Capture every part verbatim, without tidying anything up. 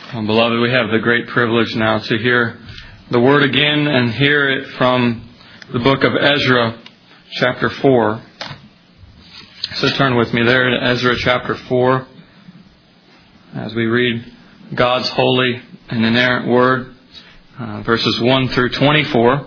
Um, beloved, we have the great privilege now to hear the Word again and hear it from the book of Ezra, chapter four. So turn with me there to Ezra chapter four as we read God's holy and inerrant Word, uh, verses one through twenty-four.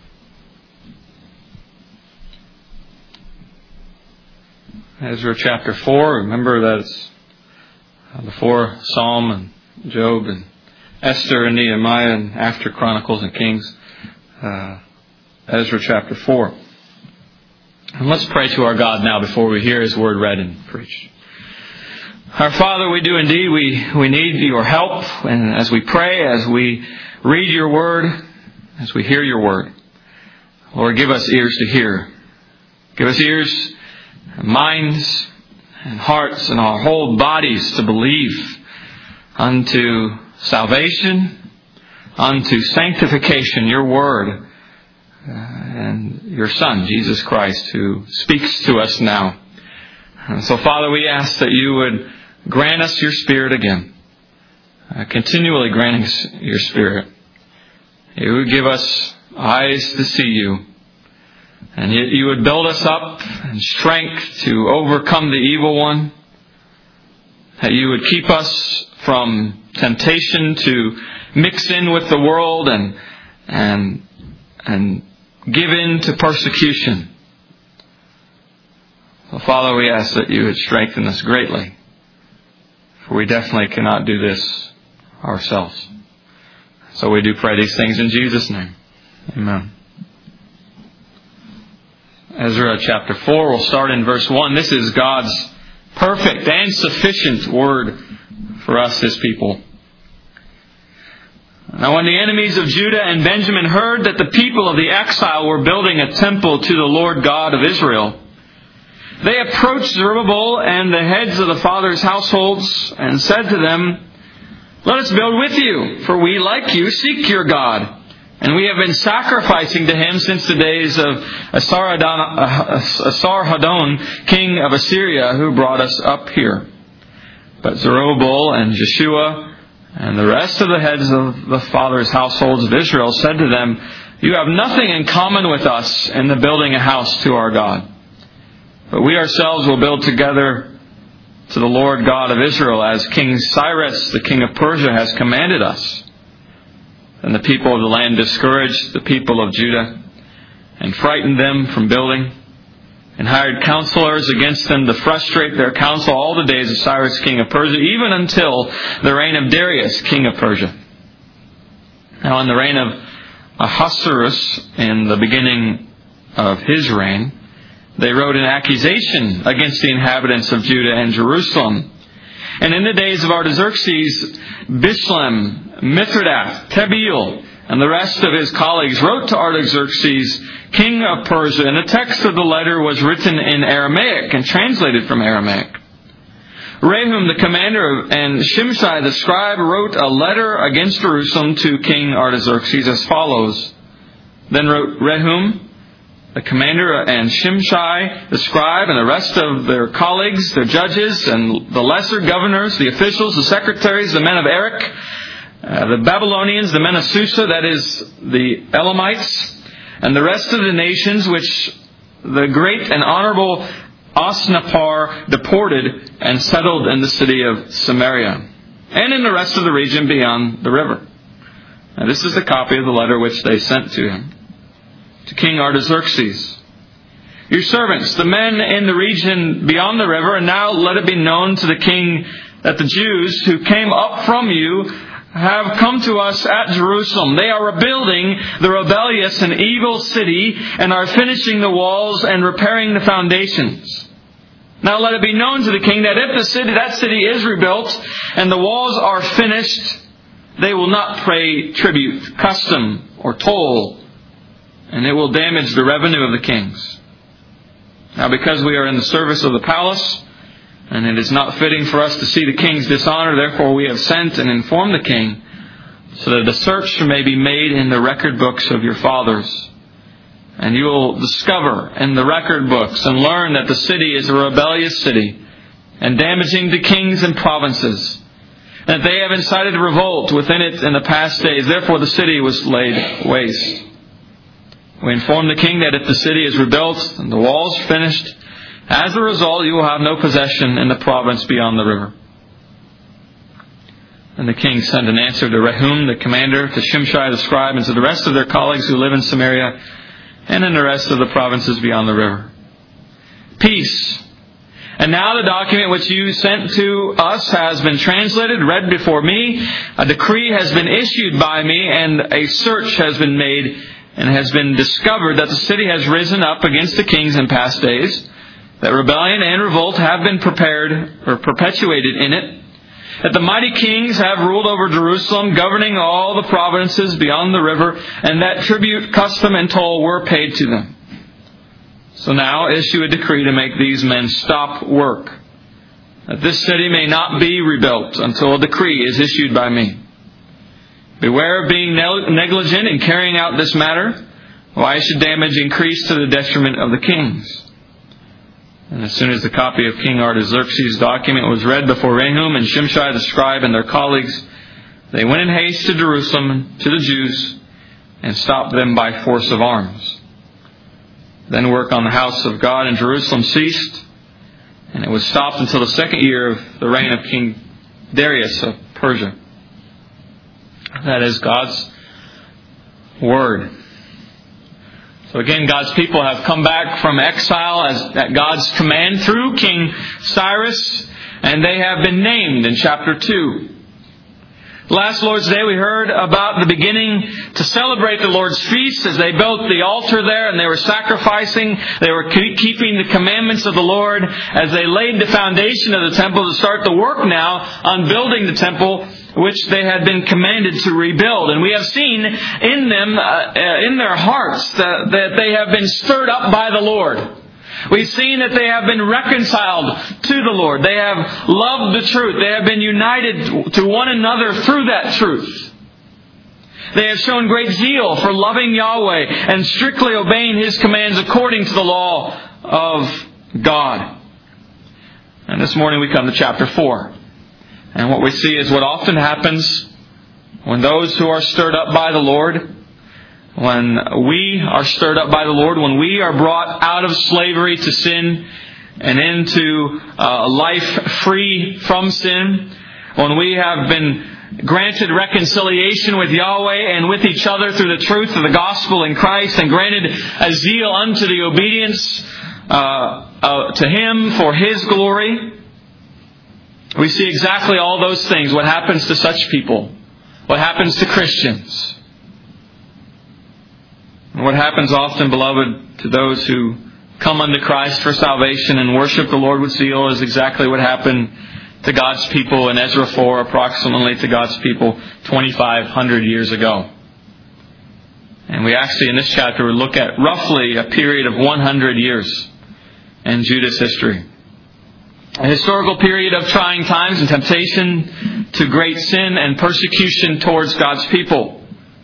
Ezra chapter four, remember that it's before Psalm and Job and Esther and Nehemiah and after Chronicles and Kings. Uh, Ezra chapter four. And let's pray to our God now before we hear His Word read and preached. Our Father, we do indeed, we, we need Your help. And as we pray, as we read Your Word, as we hear Your Word, Lord, give us ears to hear. Give us ears, and minds, and hearts, and our whole bodies to believe unto salvation, unto sanctification, Your Word, uh, and Your Son, Jesus Christ, who speaks to us now. And so, Father, we ask that You would grant us Your Spirit again, uh, continually granting us Your Spirit. You would give us eyes to see You, and You would build us up and strength to overcome the evil one, that You would keep us from temptation to mix in with the world and and and give in to persecution. Well, Father, we ask that You would strengthen us greatly, for we definitely cannot do this ourselves. So we do pray these things in Jesus' name. Amen. Ezra chapter four, we'll start in verse one. This is God's perfect and sufficient Word for us, His people. Now when the enemies of Judah and Benjamin heard that the people of the exile were building a temple to the Lord God of Israel, they approached Zerubbabel and the heads of the fathers' households and said to them, "Let us build with you, for we, like you, seek your God. And we have been sacrificing to Him since the days of Esarhaddon, king of Assyria, who brought us up here." But Zerubbabel and Jeshua and the rest of the heads of the fathers' households of Israel said to them, "You have nothing in common with us in the building a house to our God. But we ourselves will build together to the Lord God of Israel, as King Cyrus, the king of Persia, has commanded us." And the people of the land discouraged the people of Judah and frightened them from building, and hired counselors against them to frustrate their counsel all the days of Cyrus, king of Persia, even until the reign of Darius, king of Persia. Now in the reign of Ahasuerus, in the beginning of his reign, they wrote an accusation against the inhabitants of Judah and Jerusalem. And in the days of Artaxerxes, Bishlam, Mithridath, Tabeel, and the rest of his colleagues wrote to Artaxerxes, king of Persia, and the text of the letter was written in Aramaic and translated from Aramaic. Rehum, the commander, and Shimshai, the scribe, wrote a letter against Jerusalem to King Artaxerxes as follows. Then wrote Rehum, the commander, and Shimshai, the scribe, and the rest of their colleagues, their judges, and the lesser governors, the officials, the secretaries, the men of Erech, uh, the Babylonians, the men of Susa, that is, the Elamites, and the rest of the nations which the great and honorable Osnappar deported and settled in the city of Samaria, and in the rest of the region beyond the river. Now, this is a copy of the letter which they sent to him. To King Artaxerxes, "Your servants, the men in the region beyond the river, and now let it be known to the king that the Jews who came up from you have come to us at Jerusalem. They are rebuilding the rebellious and evil city and are finishing the walls and repairing the foundations. Now let it be known to the king that if the city, that city is rebuilt and the walls are finished, they will not pay tribute, custom, or toll, and it will damage the revenue of the kings. Now because we are in the service of the palace, and it is not fitting for us to see the king's dishonor, therefore we have sent and informed the king, so that a search may be made in the record books of your fathers. And you will discover in the record books and learn that the city is a rebellious city, and damaging to kings and provinces. that they have incited revolt within it in the past days. Therefore the city was laid waste. We inform the king that if the city is rebuilt and the walls finished, as a result you will have no possession in the province beyond the river. And the king sent an answer to Rehum, the commander, to Shimshai the scribe, and to the rest of their colleagues who live in Samaria and in the rest of the provinces beyond the river. Peace. And now the document which you sent to us has been translated, read before me. A decree has been issued by me, and a search has been made, and has been discovered that the city has risen up against the kings in past days, that rebellion and revolt have been prepared or perpetuated in it, that the mighty kings have ruled over Jerusalem, governing all the provinces beyond the river, and that tribute, custom, and toll were paid to them. So now issue a decree to make these men stop work, that this city may not be rebuilt until a decree is issued by me. Beware of being negligent in carrying out this matter. Why should damage increase to the detriment of the kings? And as soon as the copy of King Artaxerxes' document was read before Rehum and Shimshai the scribe and their colleagues, they went in haste to Jerusalem, to the Jews, and stopped them by force of arms. Then work on the house of God in Jerusalem ceased, and it was stopped until the second year of the reign of King Darius of Persia. That is God's Word. So again, God's people have come back from exile as at God's command through King Cyrus, and they have been named in chapter two. Last Lord's Day we heard about the beginning to celebrate the Lord's feast as they built the altar there and they were sacrificing. They were keeping the commandments of the Lord as they laid the foundation of the temple to start the work now on building the temple which they had been commanded to rebuild. And we have seen in them, uh, in their hearts, that, that they have been stirred up by the Lord. We've seen that they have been reconciled to the Lord. They have loved the truth. They have been united to one another through that truth. They have shown great zeal for loving Yahweh and strictly obeying His commands according to the law of God. And this morning we come to chapter four. And what we see is what often happens when those who are stirred up by the Lord, when we are stirred up by the Lord, when we are brought out of slavery to sin and into a life free from sin, when we have been granted reconciliation with Yahweh and with each other through the truth of the gospel in Christ, and granted a zeal unto the obedience uh, uh, to Him for His glory, we see exactly all those things. What happens to such people? What happens to Christians? And what happens often, beloved, to those who come unto Christ for salvation and worship the Lord with zeal is exactly what happened to God's people in Ezra four, approximately to God's people twenty-five hundred years ago. And we actually, in this chapter, will look at roughly a period of one hundred years in Judah's history. A historical period of trying times and temptation to great sin and persecution towards God's people.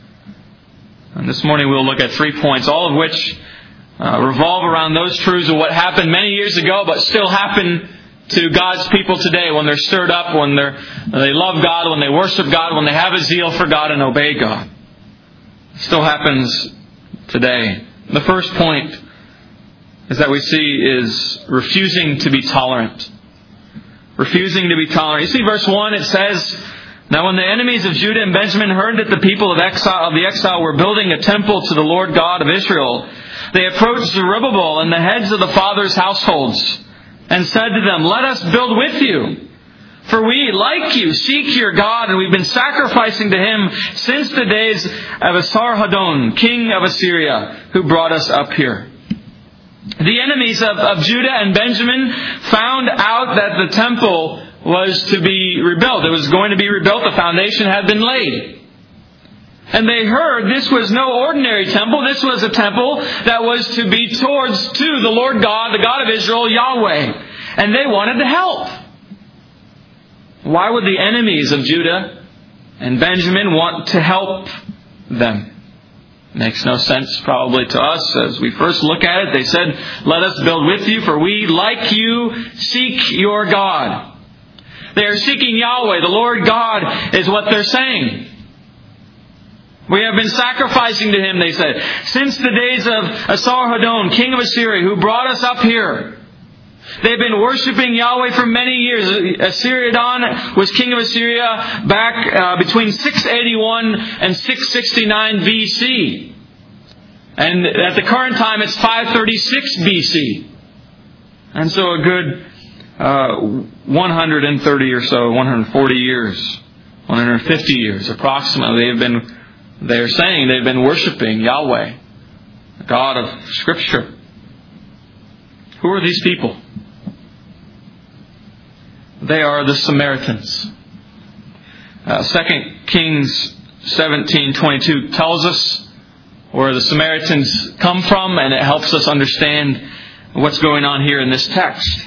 And this morning we'll look at three points, all of which uh, revolve around those truths of what happened many years ago, but still happen to God's people today when they're stirred up, when they're, they love God, when they worship God, when they have a zeal for God and obey God. It still happens today. The first point is that we see is refusing to be tolerant. Refusing to be tolerant. You see verse one, it says, "Now when the enemies of Judah and Benjamin heard that the people of exile of the exile were building a temple to the Lord God of Israel, they approached Zerubbabel and the heads of the fathers' households and said to them, 'Let us build with you. For we, like you, seek your God, and we've been sacrificing to Him since the days of Esarhaddon, king of Assyria, who brought us up here.'" The enemies of, of Judah and Benjamin found out that the temple was to be rebuilt. It was going to be rebuilt. The foundation had been laid. And they heard this was no ordinary temple. This was a temple that was to be towards to the Lord God, the God of Israel, Yahweh. And they wanted to help. Why would the enemies of Judah and Benjamin want to help them? Makes no sense probably to us as we first look at it. They said, "Let us build with you, for we, like you, seek your God." They are seeking Yahweh. The Lord God is what they're saying. We have been sacrificing to Him, they said, since the days of Esarhaddon, king of Assyria, who brought us up here. They've been worshiping Yahweh for many years. Esarhaddon was king of Assyria back uh, between six eighty-one and six sixty-nine B C. And at the current time, it's five thirty-six B C. And so a good uh, one hundred thirty or so, one hundred forty years, one hundred fifty years approximately, they've been, they're saying they've been worshiping Yahweh, the God of Scripture. Who are these people? They are the Samaritans. Uh, Second Kings seventeen twenty-two tells us where the Samaritans come from, and it helps us understand what's going on here in this text.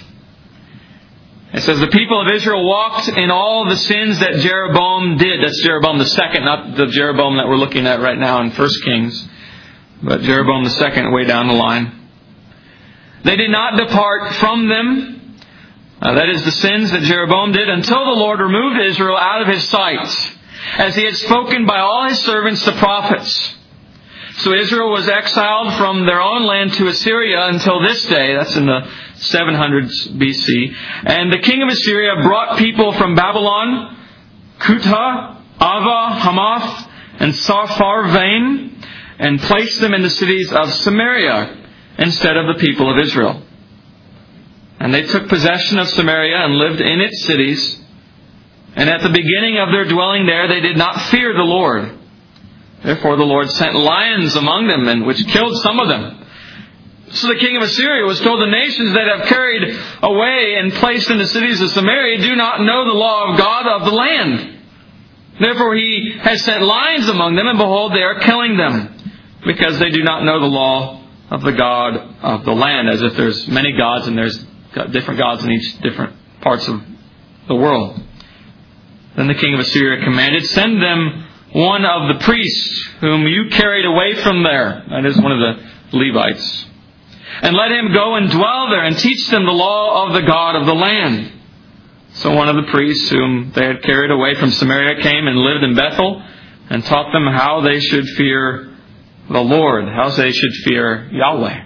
It says, the people of Israel walked in all the sins that Jeroboam did. That's Jeroboam the second, not the Jeroboam that we're looking at right now in First Kings, but Jeroboam the second way down the line. They did not depart from them. Uh, that is the sins that Jeroboam did, until the Lord removed Israel out of His sight, as He had spoken by all His servants the prophets. So Israel was exiled from their own land to Assyria until this day. That's in the seven hundreds B C. And the king of Assyria brought people from Babylon, Kutha, Ava, Hamath, and Sepharvaim, and placed them in the cities of Samaria instead of the people of Israel. And they took possession of Samaria and lived in its cities. And at the beginning of their dwelling there, they did not fear the Lord. Therefore the Lord sent lions among them, and which killed some of them. So the king of Assyria was told, the nations that have carried away and placed in the cities of Samaria do not know the law of God of the land. Therefore He has sent lions among them, and behold, they are killing them, because they do not know the law of the God of the land. As if there's many gods, and there's different gods in each different parts of the world. Then the king of Assyria commanded, send them one of the priests whom you carried away from there. That is one of the Levites. And let him go and dwell there and teach them the law of the God of the land. So one of the priests whom they had carried away from Samaria came and lived in Bethel, and taught them how they should fear the Lord, how they should fear Yahweh.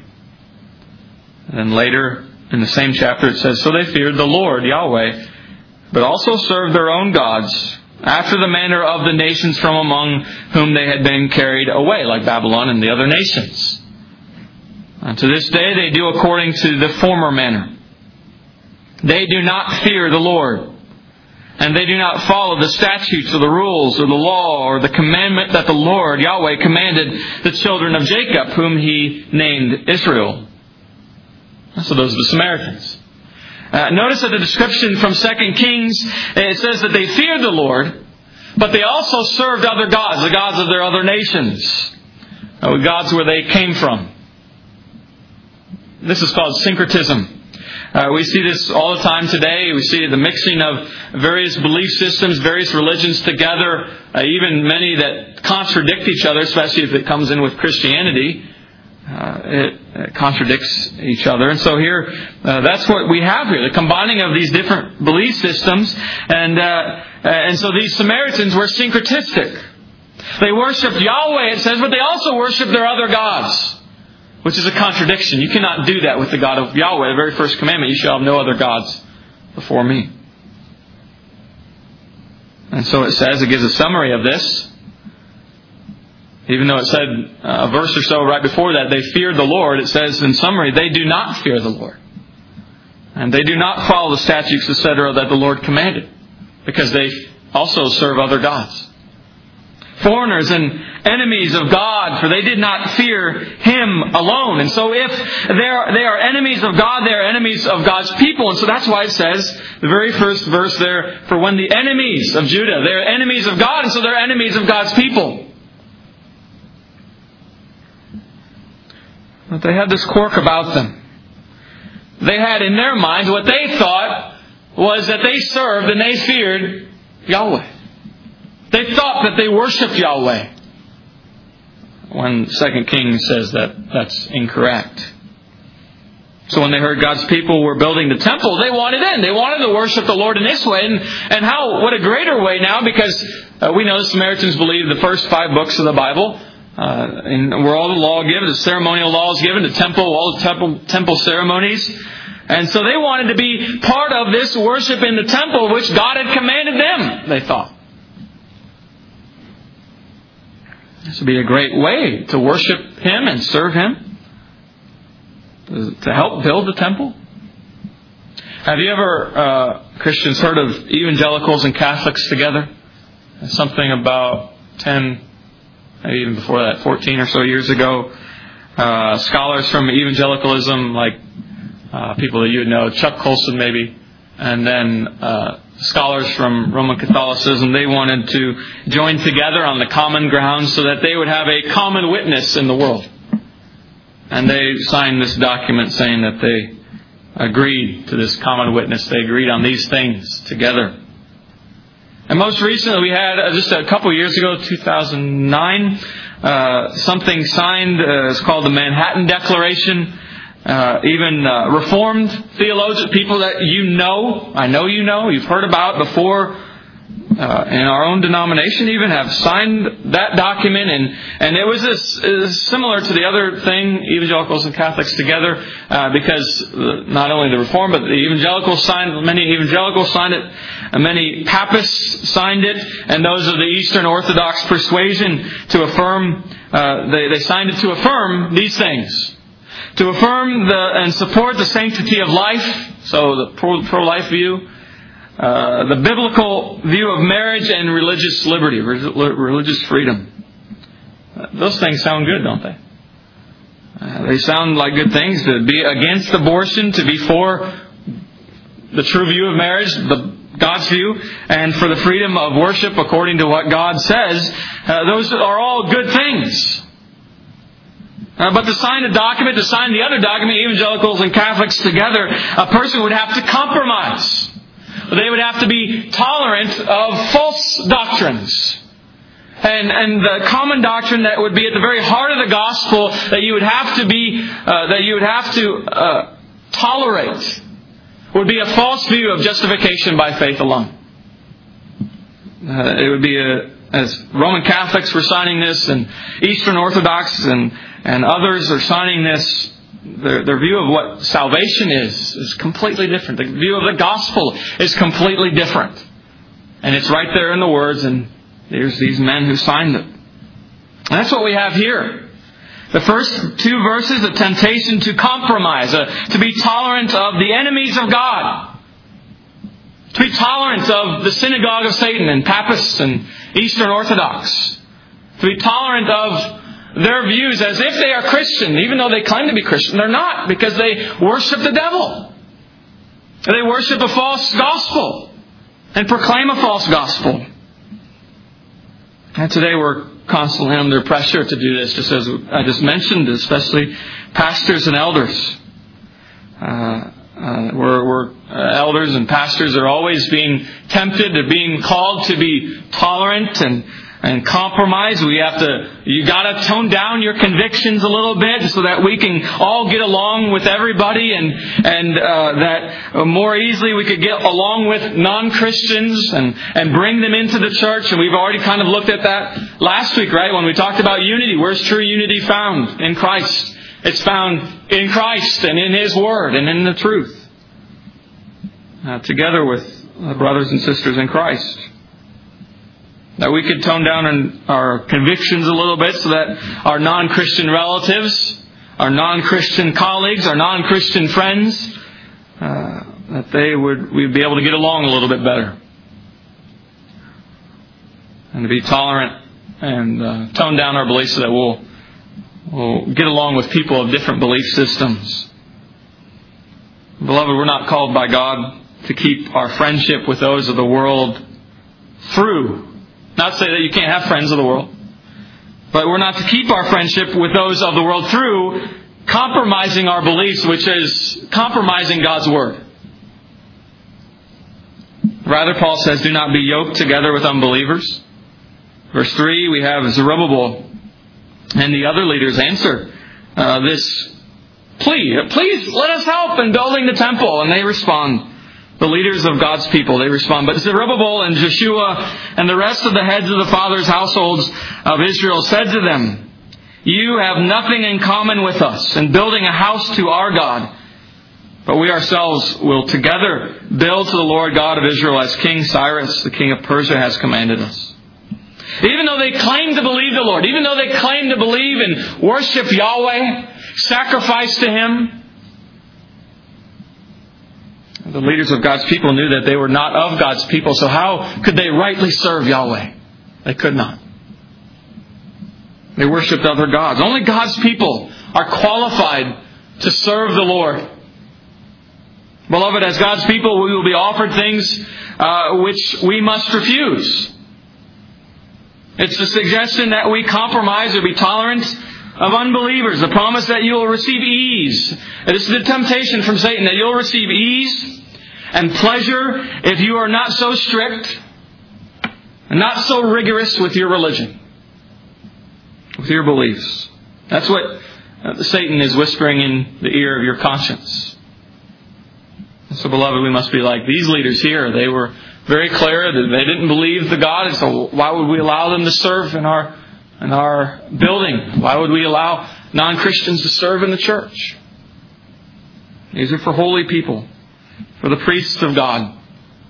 And then later in the same chapter it says, so they feared the Lord, Yahweh, but also served their own gods, after the manner of the nations from among whom they had been carried away, like Babylon and the other nations. And to this day they do according to the former manner. They do not fear the Lord, and they do not follow the statutes or the rules or the law or the commandment that the Lord, Yahweh, commanded the children of Jacob, whom He named Israel. So those are the Samaritans. Uh, notice that the description from Second Kings, it says that they feared the Lord, but they also served other gods, the gods of their other nations, uh, gods where they came from. This is called syncretism. Uh, we see this all the time today. We see the mixing of various belief systems, various religions together, uh, even many that contradict each other, especially if it comes in with Christianity. Uh, it, it contradicts each other. And so here, uh, that's what we have here, the combining of these different belief systems. And uh, and so these Samaritans were syncretistic. They worshipped Yahweh, it says, but they also worshipped their other gods, which is a contradiction. You cannot do that with the God of Yahweh. The very first commandment, you shall have no other gods before me. And so it says, it gives a summary of this. Even though it said uh, a verse or so right before that, they feared the Lord, it says in summary, they do not fear the Lord. And they do not follow the statutes, et cetera, that the Lord commanded, because they also serve other gods. Foreigners and enemies of God, for they did not fear Him alone. And so if they are, they are enemies of God, they are enemies of God's people. And so that's why it says, the very first verse there, for when the enemies of Judah, they are enemies of God, and so they're enemies of God's people. But they had this quirk about them. They had in their minds what they thought was that they served and they feared Yahweh. They thought that they worshipped Yahweh. When Second Kings says that that's incorrect. So when they heard God's people were building the temple, they wanted in. They wanted to worship the Lord in this way. And, and how, what a greater way now, because uh, we know the Samaritans believe the first five books of the Bible, uh, and where all the law given, the ceremonial laws given, the temple, all the temple, temple ceremonies. And so they wanted to be part of this worship in the temple, which God had commanded them, they thought. This would be a great way to worship Him and serve Him. To help build the temple? Have you ever, uh, Christians, heard of evangelicals and Catholics together? Something about ten, maybe even before that, fourteen or so years ago. Uh, scholars from evangelicalism, like uh, people that you would know, Chuck Colson maybe, and then uh, scholars from Roman Catholicism, they wanted to join together on the common ground so that they would have a common witness in the world. And they signed this document saying that they agreed to this common witness. They agreed on these things together. And most recently, we had uh, just a couple years ago, two thousand nine, uh, something signed. Uh, it's called the Manhattan Declaration. Uh, even uh, Reformed theologians, people that you know, I know you know, you've heard about before. Uh, in our own denomination even have signed that document, and, and it was this, it was similar to the other thing, evangelicals and Catholics together, uh, because not only the Reformed, but the evangelicals signed, many evangelicals signed it, and many Papists signed it, and those of the Eastern Orthodox persuasion to affirm, uh, they, they signed it to affirm these things. To affirm the and support the sanctity of life, so the pro, pro-life view, Uh, the biblical view of marriage and religious liberty, religious freedom. Uh, those things sound good, don't they? Uh, they sound like good things. To be against abortion, to be for the true view of marriage, the God's view, and for the freedom of worship according to what God says. Uh, those are all good things. Uh, but to sign a document, to sign the other document, evangelicals and Catholics together, a person would have to compromise. They would have to be tolerant of false doctrines. And, and the common doctrine that would be at the very heart of the gospel that you would have to be, uh, that you would have to uh, tolerate would be a false view of justification by faith alone. Uh, it would be a, as Roman Catholics were signing this, and Eastern Orthodox and, and others are signing this, Their, their view of what salvation is is completely different. The view of the gospel is completely different. And it's right there in the words, and there's these men who signed it. And that's what we have here. The first two verses, a temptation to compromise, a, to be tolerant of the enemies of God. To be tolerant of the synagogue of Satan and Papists and Eastern Orthodox. To be tolerant of their views as if they are Christian, even though they claim to be Christian. They're not, because they worship the devil. They worship a false gospel and proclaim a false gospel. And today we're constantly under pressure to do this, just as I just mentioned, especially pastors and elders. Uh, uh, we're, we're uh, elders and pastors are always being tempted, they're being called to be tolerant and And compromise. We have to, you got to tone down your convictions a little bit so that we can all get along with everybody, and and uh, that more easily we could get along with non-Christians and, and bring them into the church. And we've already kind of looked at that last week, right? When we talked about unity. Where's true unity found? In Christ. It's found in Christ and in His Word and in the truth. Uh, together with brothers and sisters in Christ. That we could tone down our convictions a little bit so that our non-Christian relatives, our non-Christian colleagues, our non-Christian friends, uh, that they would we'd be able to get along a little bit better. And to be tolerant and uh, tone down our beliefs so that we'll, we'll get along with people of different belief systems. Beloved, we're not called by God to keep our friendship with those of the world through. Not to say that you can't have friends of the world. But we're not to keep our friendship with those of the world through compromising our beliefs, which is compromising God's Word. Rather, Paul says, do not be yoked together with unbelievers. Verse three, we have Zerubbabel and the other leaders answer uh, this plea. Please let us help in building the temple. And they respond. The leaders of God's people, they respond. But Zerubbabel and Jeshua and the rest of the heads of the fathers' households of Israel said to them, you have nothing in common with us in building a house to our God. But we ourselves will together build to the Lord God of Israel as King Cyrus, the king of Persia, has commanded us. Even though they claim to believe the Lord, even though they claim to believe and worship Yahweh, sacrifice to Him, the leaders of God's people knew that they were not of God's people, so how could they rightly serve Yahweh? They could not. They worshipped other gods. Only God's people are qualified to serve the Lord. Beloved, as God's people, we will be offered things uh, which we must refuse. It's the suggestion that we compromise or be tolerant of unbelievers. The promise that you will receive ease. This is the temptation from Satan, that you'll receive ease and pleasure if you are not so strict and not so rigorous with your religion, with your beliefs. That's what uh, Satan is whispering in the ear of your conscience. So, beloved, we must be like these leaders here. They were very clear that they didn't believe the God, and so why would we allow them to serve in our in our building? Why would we allow non-Christians to serve in the church? These are for holy people, for the priests of God.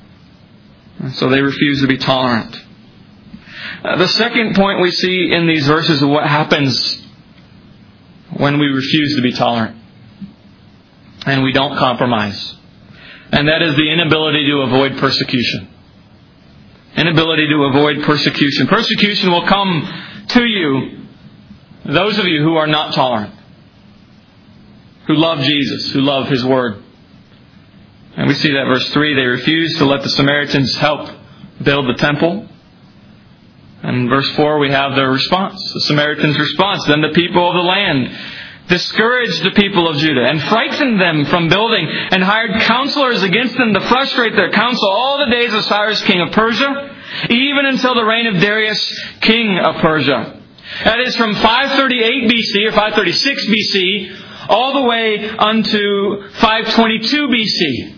And so they refuse to be tolerant. Uh, the second point we see in these verses is what happens when we refuse to be tolerant and we don't compromise. And that is the inability to avoid persecution. Inability to avoid persecution. Persecution will come to you, those of you who are not tolerant, who love Jesus, who love His Word. And we see that verse three, they refused to let the Samaritans help build the temple. And in verse four we have their response, the Samaritans' response. Then the people of the land discouraged the people of Judah and frightened them from building and hired counselors against them to frustrate their counsel all the days of Cyrus, king of Persia, even until the reign of Darius, king of Persia. That is from five thirty-eight B C or five thirty-six B C all the way unto five twenty-two B C.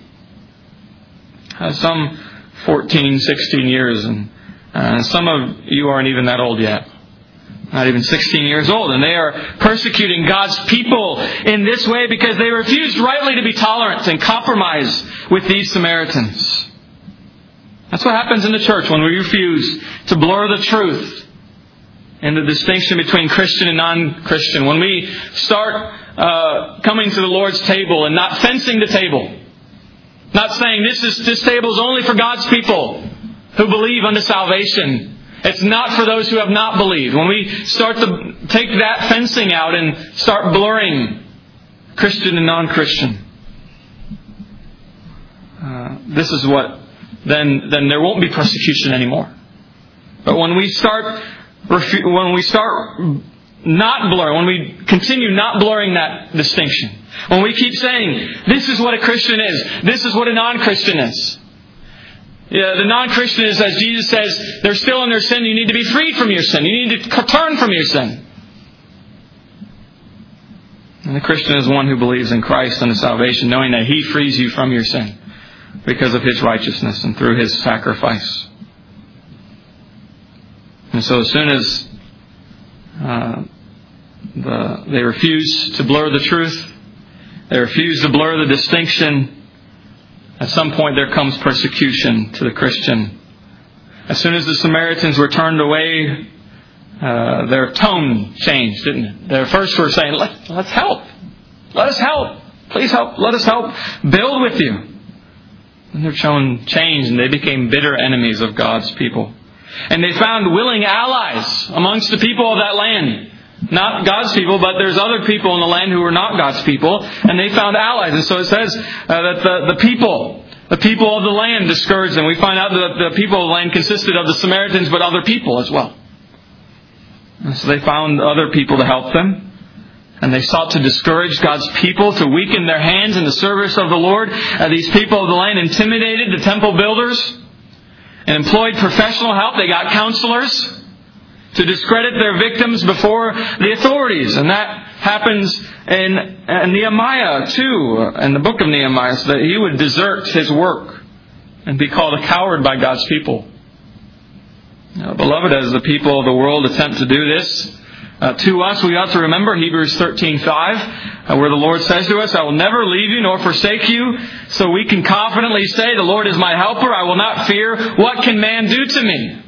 Uh, some fourteen, sixteen years, and uh, some of you aren't even that old yet. Not even sixteen years old. And they are persecuting God's people in this way because they refused rightly to be tolerant and compromise with these Samaritans. That's what happens in the church when we refuse to blur the truth and the distinction between Christian and non-Christian. When we start uh, coming to the Lord's table and not fencing the table. Not saying this is this table is only for God's people who believe unto salvation. It's not for those who have not believed. When we start to take that fencing out and start blurring Christian and non-Christian, uh, this is what, then then there won't be persecution anymore. But when we start, when we start not blurring, when we continue not blurring that distinction, when we keep saying, this is what a Christian is, this is what a non-Christian is. Yeah, the non-Christian is, as Jesus says, they're still in their sin. You need to be freed from your sin. You need to turn from your sin. And the Christian is one who believes in Christ and His salvation, knowing that He frees you from your sin because of His righteousness and through His sacrifice. And so as soon as uh, the, they refuse to blur the truth, they refuse to blur the distinction, at some point there comes persecution to the Christian. As soon as the Samaritans were turned away, uh, their tone changed, didn't it? They first were saying, Let, let's help. Let us help. Please help. Let us help build with you. And their tone changed and they became bitter enemies of God's people. And they found willing allies amongst the people of that land. Not God's people, but there's other people in the land who were not God's people, and they found allies. And so it says uh, that the, the people, the people of the land discouraged them. We find out that the people of the land consisted of the Samaritans, but other people as well. And so they found other people to help them, and they sought to discourage God's people, to weaken their hands in the service of the Lord. Uh, these people of the land intimidated the temple builders and employed professional help. They got counselors to discredit their victims before the authorities. And that happens in, in Nehemiah too, in the book of Nehemiah, so that he would desert his work and be called a coward by God's people. Now, beloved, as the people of the world attempt to do this, uh, to us we ought to remember Hebrews thirteen five, uh, where the Lord says to us, I will never leave you nor forsake you, so we can confidently say, the Lord is my helper, I will not fear. What can man do to me?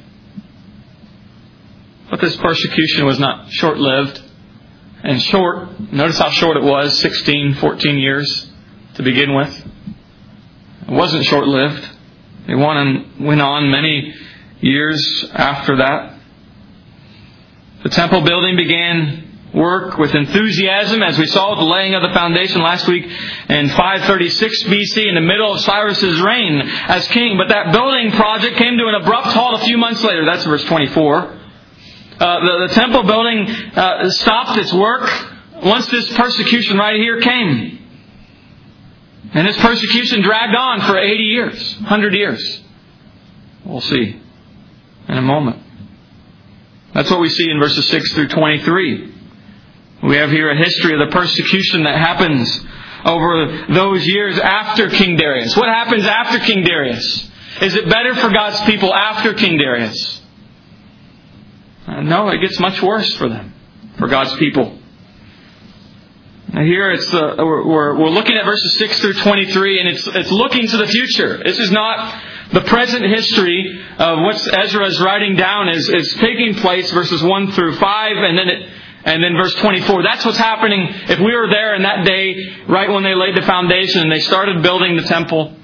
But this persecution was not short-lived. And short, notice how short it was, sixteen, fourteen years to begin with. It wasn't short-lived. It went on many years after that. The temple building began work with enthusiasm, as we saw with the laying of the foundation last week in five thirty-six B C in the middle of Cyrus's reign as king. But that building project came to an abrupt halt a few months later. That's verse twenty-four. Uh, the, the temple building uh, stopped its work once this persecution right here came. And this persecution dragged on for eighty years, one hundred years. We'll see in a moment. That's what we see in verses six through twenty-three. We have here a history of the persecution that happens over those years after King Darius. What happens after King Darius? Is it better for God's people after King Darius? Uh, no, it gets much worse for them, for God's people. Now here it's uh, we're we're looking at verses six through twenty-three, and it's it's looking to the future. This is not the present history of what Ezra is writing down is is taking place, verses one through five, and then it and then verse twenty-four. That's what's happening. If we were there in that day, right when they laid the foundation and they started building the temple,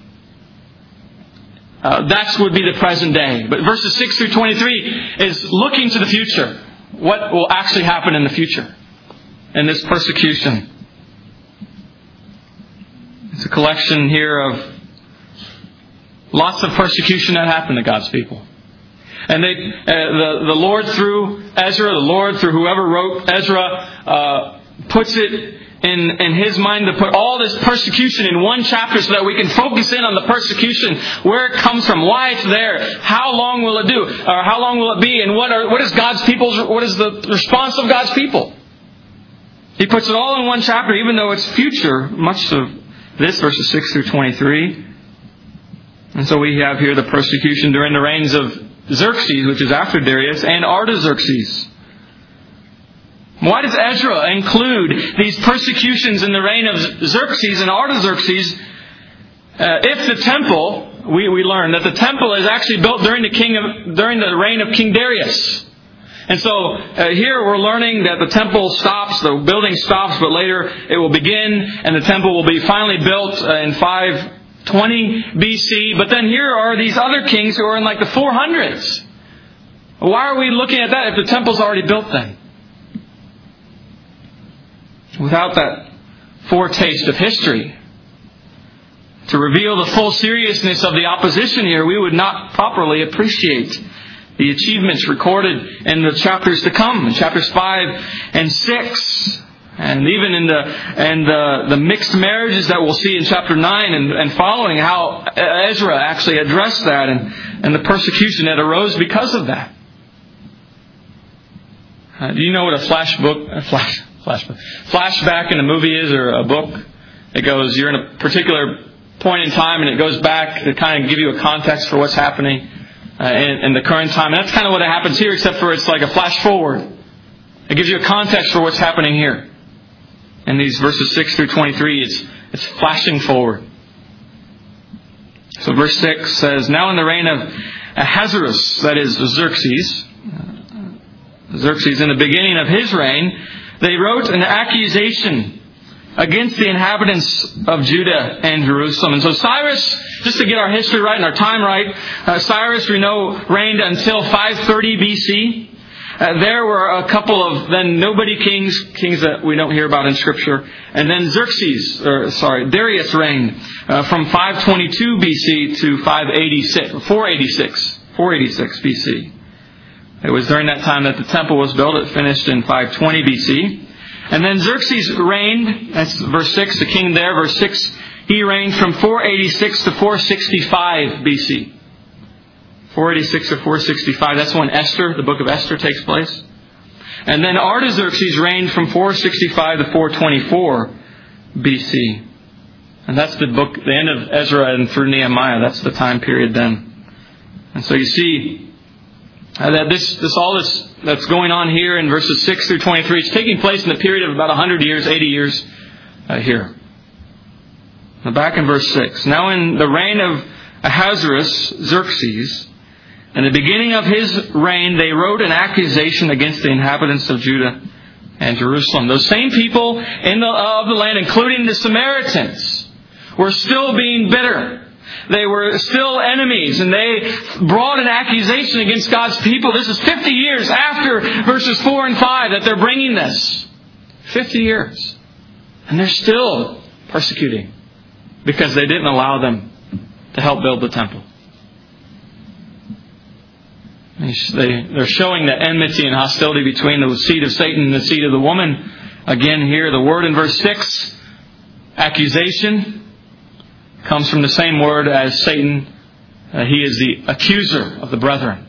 uh, that would be the present day. But verses six through twenty-three is looking to the future. What will actually happen in the future in this persecution? It's a collection here of lots of persecution that happened to God's people. And they, uh, the, the Lord through Ezra, the Lord through whoever wrote Ezra, uh, puts it in, in His mind to put all this persecution in one chapter so that we can focus in on the persecution, where it comes from, why it's there, how long will it do, or how long will it be, and what are, what is God's people's, what is the response of God's people? He puts it all in one chapter, even though it's future, much of this, verses six through twenty-three. And so we have here the persecution during the reigns of Xerxes, which is after Darius, and Artaxerxes. Why does Ezra include these persecutions in the reign of Xerxes and Artaxerxes? Uh, if the temple, we, we learn that the temple is actually built during the king of, during the reign of King Darius. And so uh, here we're learning that the temple stops, the building stops, but later it will begin, and the temple will be finally built uh, in five twenty B C. But then here are these other kings who are in like the four hundreds. Why are we looking at that if the temple's already built then? Without that foretaste of history to reveal the full seriousness of the opposition here, we would not properly appreciate the achievements recorded in the chapters to come, in chapters five and six. And even in the and the, the mixed marriages that we'll see in chapter nine and, and following, how Ezra actually addressed that and, and the persecution that arose because of that. Uh, do you know what a flash book, a flash, flash, flashback in a movie is, or a book? It goes, you're in a particular point in time and it goes back to kind of give you a context for what's happening uh, in, in the current time. And that's kind of what happens here, except for it's like a flash forward. It gives you a context for what's happening here. In these verses six through twenty-three, it's it's flashing forward. So verse six says, now in the reign of Ahasuerus, that is Xerxes, Xerxes, in the beginning of his reign, they wrote an accusation against the inhabitants of Judah and Jerusalem. And so Cyrus, just to get our history right and our time right, uh, Cyrus, we know, reigned until five thirty B C. Uh, there were a couple of then nobody kings, kings that we don't hear about in Scripture. And then Xerxes, or sorry, Darius reigned uh, from five twenty-two B C to five eighty-six, four eighty-six, four eighty-six B C. It was during that time that the temple was built. It finished in five twenty B C. And then Xerxes reigned, that's verse six, the king there, verse six, he reigned from four eighty-six to four sixty-five B C. four eighty-six to four sixty-five, that's when Esther, the book of Esther, takes place. And then Artaxerxes reigned from four sixty-five to four twenty-four B C. And that's the book, the end of Ezra and through Nehemiah. That's the time period then. And so you see uh, that this, this all this that's going on here in verses six through twenty-three, it's taking place in the period of about one hundred years, eighty years uh, here. Now back in verse six. Now in the reign of Ahasuerus, Xerxes, in the beginning of his reign, they wrote an accusation against the inhabitants of Judah and Jerusalem. Those same people in the, of the land, including the Samaritans, were still being bitter. They were still enemies, and they brought an accusation against God's people. This is fifty years after verses four and five that they're bringing this. fifty years. And they're still persecuting because they didn't allow them to help build the temple. They, they're showing the enmity and hostility between the seed of Satan and the seed of the woman. Again here, the word in verse six, accusation, comes from the same word as Satan. Uh, he is the accuser of the brethren.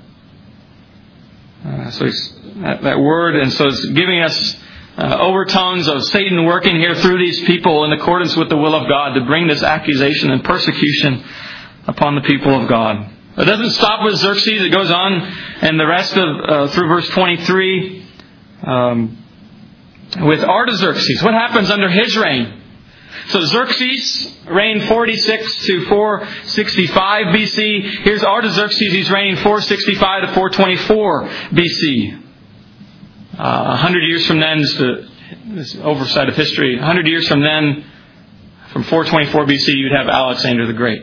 Uh, so he's, that, that word, and so it's giving us uh, overtones of Satan working here through these people in accordance with the will of God to bring this accusation and persecution upon the people of God. It doesn't stop with Xerxes. It goes on, and the rest of uh, through verse twenty-three um, with Artaxerxes. What happens under his reign? So Xerxes reigned forty-six to four sixty-five B C. Here's Artaxerxes. He's reigning four sixty-five to four twenty-four B C. Uh, a hundred years from then, this, this oversight of history. A hundred years from then, from four twenty-four B C, you'd have Alexander the Great.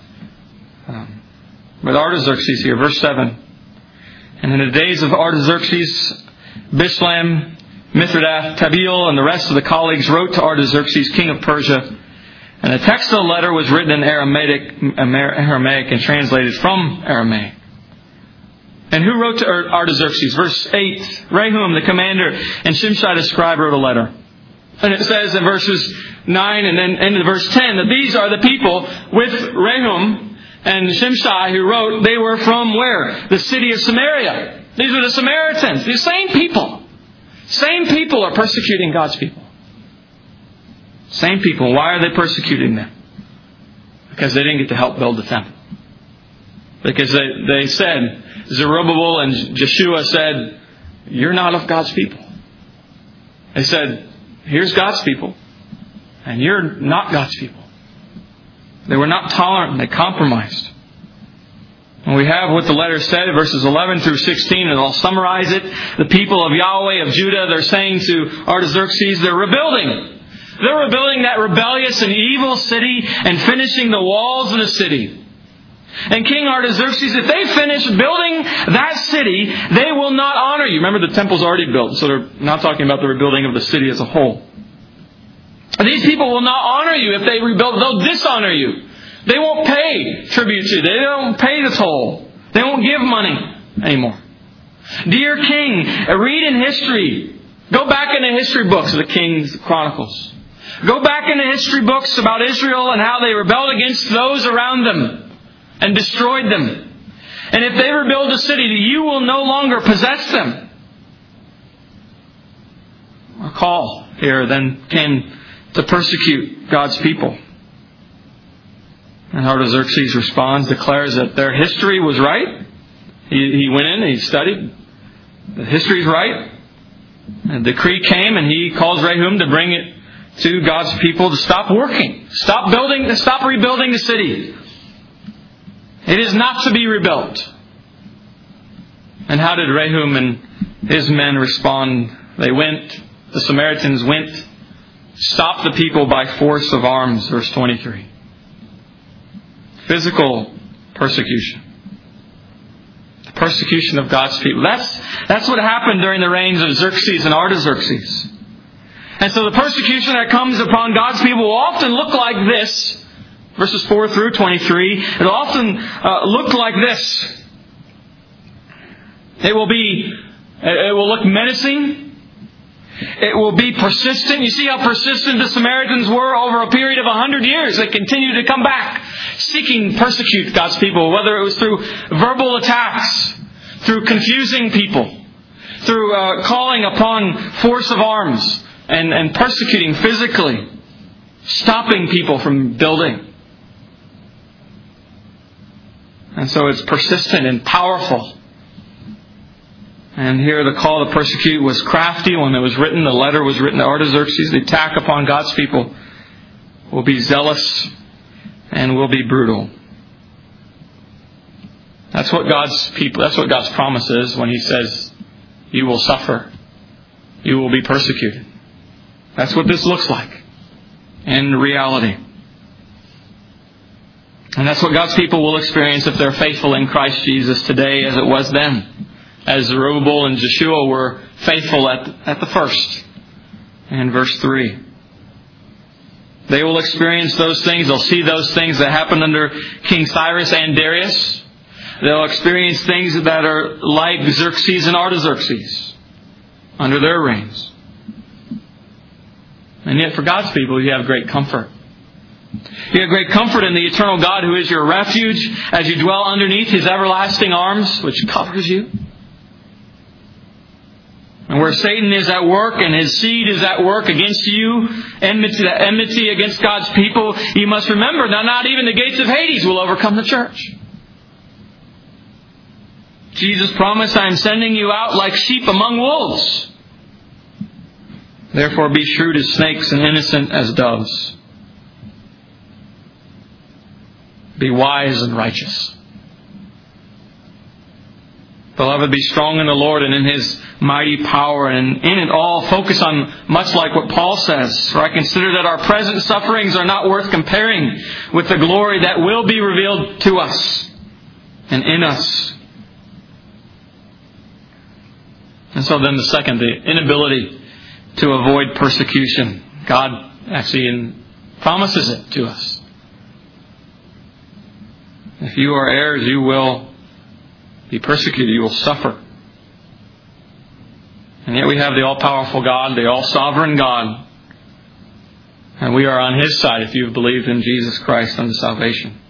Um, With Artaxerxes here, verse seven. And in the days of Artaxerxes, Bishlam, Mithridath, Tabeel, and the rest of the colleagues wrote to Artaxerxes, king of Persia. And the text of the letter was written in Aramaic, Aramaic and translated from Aramaic. And who wrote to Artaxerxes? Verse eight. Rehum, the commander, and Shimshai the scribe wrote a letter. And it says in verses nine and then into verse ten that these are the people with Rehum and Shimshai who wrote. They were from where? The city of Samaria. These were the Samaritans. These same people. Same people are persecuting God's people. Same people. Why are they persecuting them? Because they didn't get to help build the temple. Because they, they said, Zerubbabel and Jeshua said, you're not of God's people. They said, here's God's people, and you're not God's people. They were not tolerant. They compromised. And we have what the letter said, verses eleven through sixteen, and I'll summarize it. The people of Yahweh, of Judah, they're saying to Artaxerxes, they're rebuilding. They're rebuilding that rebellious and evil city and finishing the walls of the city. And King Artaxerxes, if they finish building that city, they will not honor you. Remember, the temple's already built, so they're not talking about the rebuilding of the city as a whole. These people will not honor you if they rebuild. They'll dishonor you. They won't pay tribute to you. They don't pay the toll. They won't give money anymore. Dear King, read in history. Go back in the history books of the King's Chronicles. Go back in the history books about Israel and how they rebelled against those around them and destroyed them. And if they rebuild a city, you will no longer possess them. A call here then came to persecute God's people. And Artaxerxes responds, declares that their history was right. He, he went in and he studied. The history's right. And the decree came and he calls Rehum to bring it to God's people to stop working. Stop building, stop rebuilding the city. It is not to be rebuilt. And how did Rehum and his men respond? They went, the Samaritans went, stopped the people by force of arms, verse twenty-three. Physical persecution. The persecution of God's people. That's, that's what happened during the reigns of Xerxes and Artaxerxes. And so the persecution that comes upon God's people will often look like this. Verses four through twenty-three. It will often uh, look like this. It will be, it will look menacing. It will be persistent. You see how persistent the Samaritans were over a period of a hundred years. They continued to come back, seeking to persecute God's people, whether it was through verbal attacks, through confusing people, through uh, calling upon force of arms and, and persecuting physically, stopping people from building. And so it's persistent and powerful. And here the call to persecute was crafty. When it was written, the letter was written to Artaxerxes. The attack upon God's people will be zealous and will be brutal. That's what God's people, that's what God's promise is when He says, you will suffer. You will be persecuted. That's what this looks like in reality. And that's what God's people will experience if they're faithful in Christ Jesus today as it was then. As Zerubbabel and Jeshua were faithful at, at the first. In verse three. They will experience those things. They'll see those things that happened under King Cyrus and Darius. They'll experience things that are like Xerxes and Artaxerxes under their reigns. And yet for God's people, you have great comfort. You have great comfort in the eternal God who is your refuge as you dwell underneath His everlasting arms, which covers you. And where Satan is at work and his seed is at work against you, enmity, enmity against God's people, you must remember that not even the gates of Hades will overcome the church. Jesus promised, I am sending you out like sheep among wolves. Therefore be shrewd as snakes and innocent as doves. Be wise and righteous. Beloved, be strong in the Lord and in His mighty power, and in it all focus on much like what Paul says. For I consider that our present sufferings are not worth comparing with the glory that will be revealed to us and in us. And so then the second, the inability to avoid persecution. God actually promises it to us. If you are heirs, you will be persecuted. You will suffer. And yet we have the all-powerful God, the all-sovereign God. And we are on His side if you've believed in Jesus Christ unto salvation.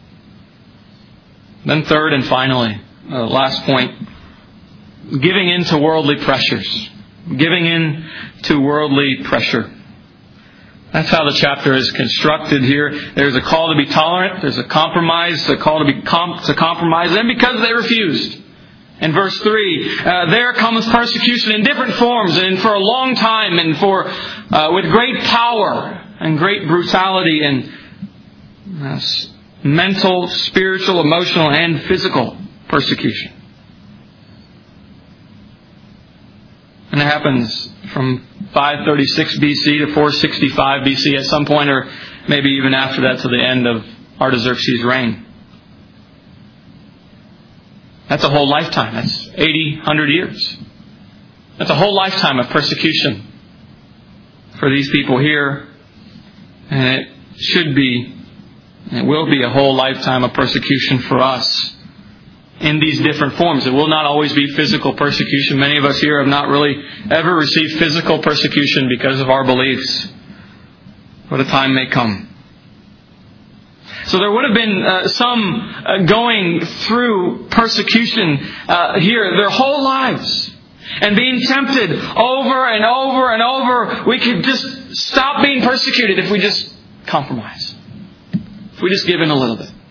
Then third and finally, uh, last point, giving in to worldly pressures. Giving in to worldly pressure. That's how the chapter is constructed here. There's a call to be tolerant. There's a compromise, a call to be com- to compromise. And because they refused. In verse three, uh, there comes persecution in different forms and for a long time and for uh, with great power and great brutality and uh, mental, spiritual, emotional, and physical persecution. And it happens from five thirty-six B C to four sixty-five B C at some point, or maybe even after that to the end of Artaxerxes' reign. That's a whole lifetime. That's eighty, one hundred years. That's a whole lifetime of persecution for these people here. And it should be, and it will be a whole lifetime of persecution for us in these different forms. It will not always be physical persecution. Many of us here have not really ever received physical persecution because of our beliefs. But a time may come. So there would have been uh, some uh, going through persecution uh, here their whole lives. And being tempted over and over and over. We could just stop being persecuted if we just compromise. If we just give in a little bit.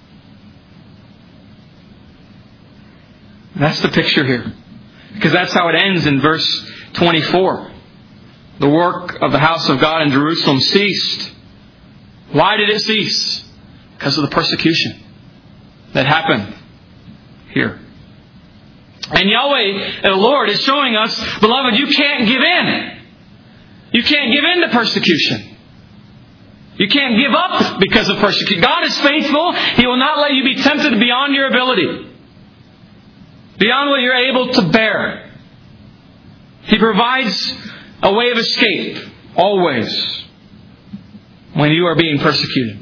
That's the picture here. Because that's how it ends in verse twenty-four. The work of the house of God in Jerusalem ceased. Why did it cease? Because of the persecution that happened here. And Yahweh, the Lord, is showing us, beloved, you can't give in. You can't give in to persecution. You can't give up because of persecution. God is faithful. He will not let you be tempted beyond your ability. Beyond what you're able to bear. He provides a way of escape, always, when you are being persecuted.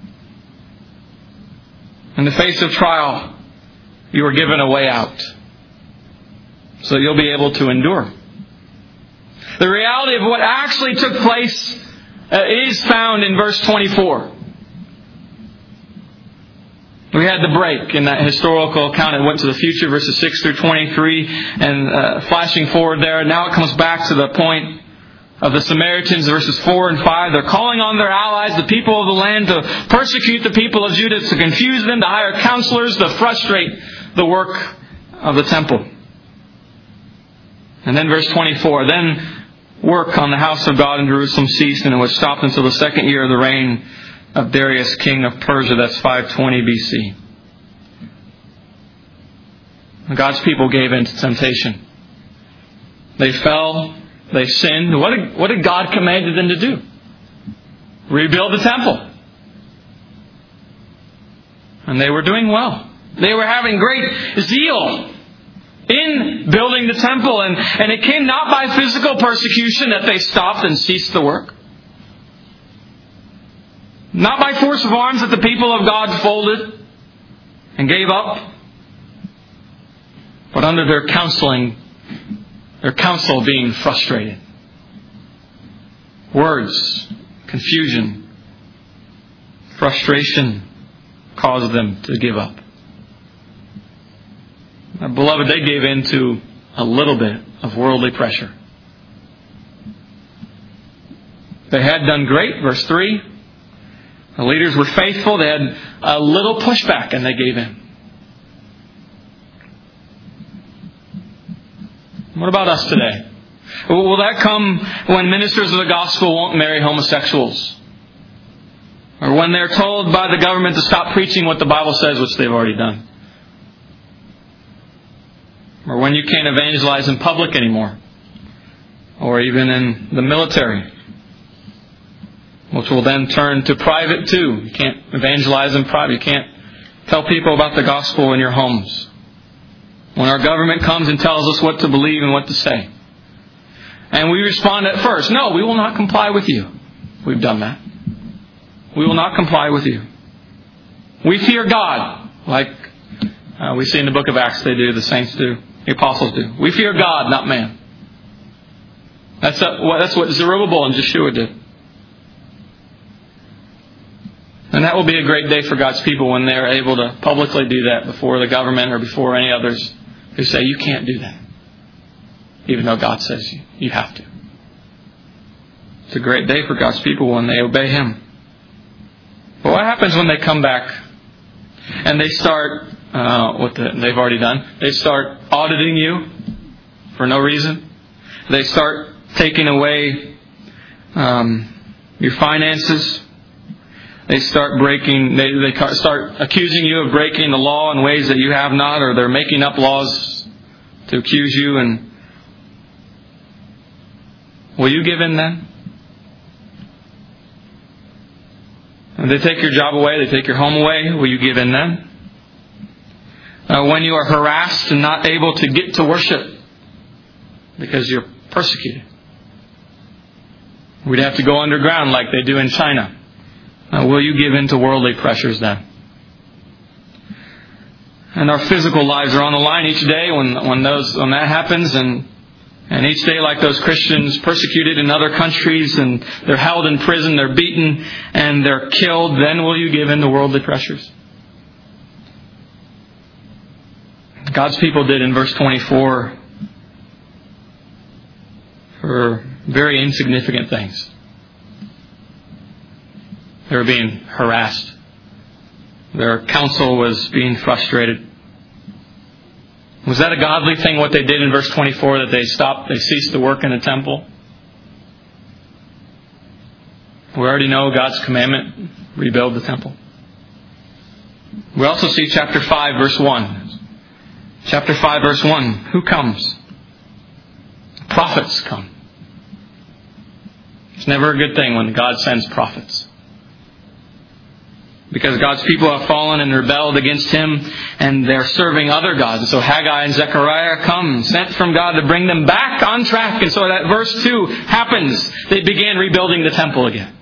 In the face of trial, you are given a way out. So you'll be able to endure. The reality of what actually took place uh, is found in verse twenty-four. We had the break in that historical account. It went to the future, verses six through twenty-three, and uh, flashing forward there. Now it comes back to the point of the Samaritans, verses four and five. They're calling on their allies, the people of the land, to persecute the people of Judah, to confuse them, to hire counselors, to frustrate the work of the temple. And then verse twenty-four, then work on the house of God in Jerusalem ceased, and it was stopped until the second year of the reign of Darius, king of Persia. That's five twenty B C. God's people gave in to temptation. They fell. They sinned. What did, what did God command them to do? Rebuild the temple. And they were doing well. They were having great zeal in building the temple. And, and it came not by physical persecution that they stopped and ceased the work. Not by force of arms that the people of God folded and gave up. But under their counseling, their counsel being frustrated. Words, confusion, frustration caused them to give up. Now, beloved, they gave in to a little bit of worldly pressure. They had done great, verse three. The leaders were faithful. They had a little pushback and they gave in. What about us today? Will that come when ministers of the gospel won't marry homosexuals? Or when they're told by the government to stop preaching what the Bible says, which they've already done? Or when you can't evangelize in public anymore? Or even in the military? Which will then turn to private too. You can't evangelize in private. You can't tell people about the gospel in your homes. When our government comes and tells us what to believe and what to say. And we respond at first, no, we will not comply with you. We've done that. We will not comply with you. We fear God, like uh, we see in the book of Acts they do, the saints do, the apostles do. We fear God, not man. That's, a, that's what Zerubbabel and Joshua did. And that will be a great day for God's people when they're able to publicly do that before the government or before any others who say, you can't do that. Even though God says you, you have to. It's a great day for God's people when they obey Him. But what happens when they come back and they start, uh, what the, they've already done, they start auditing you for no reason. They start taking away um, your finances. They start breaking, they, they start accusing you of breaking the law in ways that you have not, or they're making up laws to accuse you. And will you give in then? And they take your job away, they take your home away, will you give in then? Uh, when you are harassed and not able to get to worship because you're persecuted. We'd have to go underground like they do in China. Uh, will you give in to worldly pressures then? And our physical lives are on the line each day when when those when that happens, and and each day, like those Christians persecuted in other countries, and they're held in prison, they're beaten, and they're killed. Then will you give in to worldly pressures? God's people did in verse twenty-four for very insignificant things. They were being harassed. Their counsel was being frustrated. Was that a godly thing, what they did in verse twenty-four, that they stopped, they ceased the work in the temple? We already know God's commandment, rebuild the temple. We also see chapter five, verse one. Chapter five, verse one. Who comes? Prophets come. It's never a good thing when God sends prophets. Because God's people have fallen and rebelled against Him, and they're serving other gods. And so Haggai and Zechariah come, sent from God to bring them back on track. And so that verse two happens. They began rebuilding the temple again.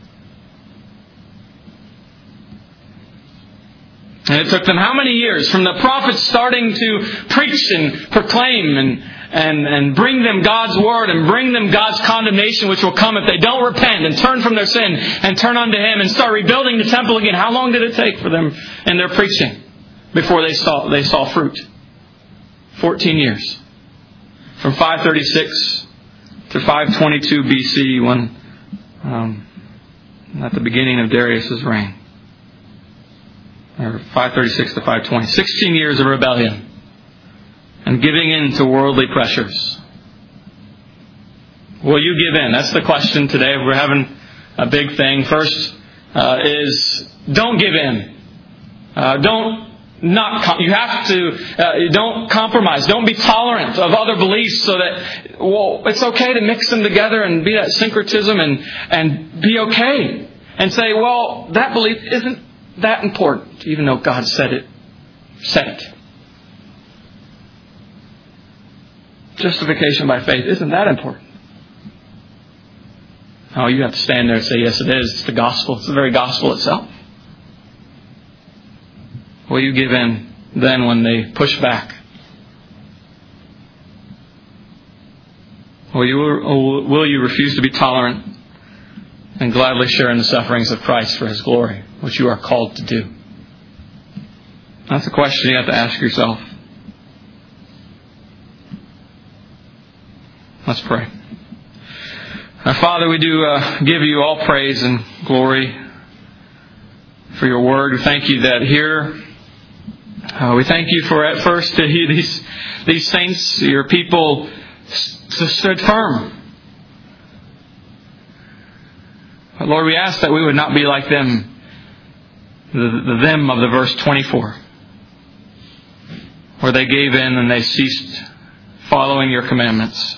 And it took them how many years from the prophets starting to preach and proclaim and And, and bring them God's word and bring them God's condemnation, which will come if they don't repent and turn from their sin and turn unto Him and start rebuilding the temple again. How long did it take for them in their preaching? before they saw they saw fruit. Fourteen years. From five thirty-six to five twenty-two B C, when um, at the beginning of Darius's reign. Or five thirty-six to five twenty. Sixteen years of rebellion and giving in to worldly pressures. Will you give in? That's the question today. We're having a big thing. First uh, is don't give in. Uh, don't not. Com- you have to. Uh, don't compromise. Don't be tolerant of other beliefs, so that well, it's okay to mix them together and be that syncretism and and be okay and say, well, that belief isn't that important, even though God said it. Said it. Justification by faith isn't that important. Oh, you have to stand there and say, yes, it is. It's the gospel. It's the very gospel itself. Will you give in then when they push back? Will you, will you refuse to be tolerant and gladly share in the sufferings of Christ for His glory, which you are called to do? That's a question you have to ask yourself. Let's pray. Our Father, we do uh, give you all praise and glory for your word. We thank you that here, uh, we thank you for at first that he, these, these saints, your people, st- stood firm. But Lord, we ask that we would not be like them, the, the them of the verse twenty-four, where they gave in and they ceased following your commandments.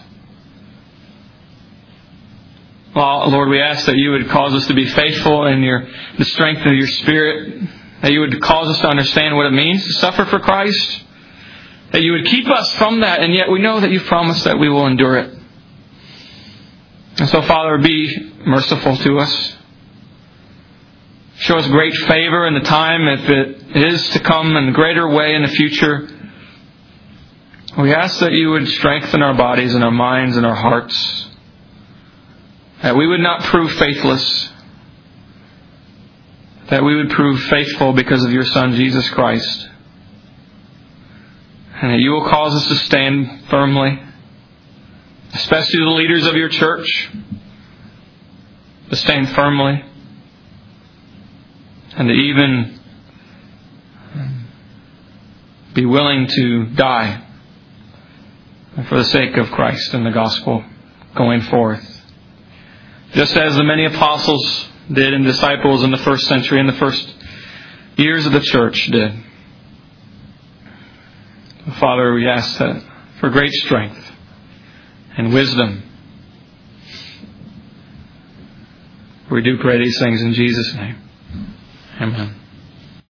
Well, Lord, we ask that you would cause us to be faithful in your the strength of your Spirit, that you would cause us to understand what it means to suffer for Christ, that you would keep us from that, and yet we know that you've promised that we will endure it. And so, Father, be merciful to us. Show us great favor in the time, if it is to come in a greater way in the future. We ask that you would strengthen our bodies and our minds and our hearts, that we would not prove faithless, that we would prove faithful because of your Son, Jesus Christ, and that you will cause us to stand firmly, especially the leaders of your church, to stand firmly, and to even be willing to die for the sake of Christ and the gospel going forth. Just as the many apostles did and disciples in the first century and the first years of the church did. Father, we ask that for great strength and wisdom. We do pray these things in Jesus' name. Amen.